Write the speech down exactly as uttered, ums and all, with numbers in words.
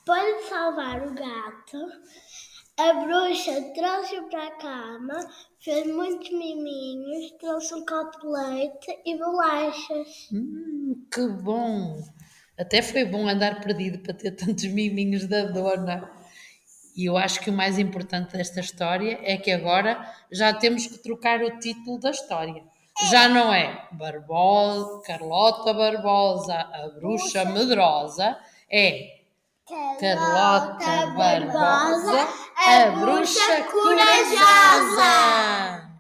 Para salvar o gato, a bruxa trouxe-o para a cama, fez muitos miminhos, trouxe um copo de leite e bolachas. Hum, que bom! Até foi bom andar perdido para ter tantos miminhos da dona. E eu acho que o mais importante desta história é que agora já temos que trocar o título da história. Já não é Barbosa, Carlota Barbosa, a bruxa medrosa, é Carlota Barbosa, a bruxa corajosa.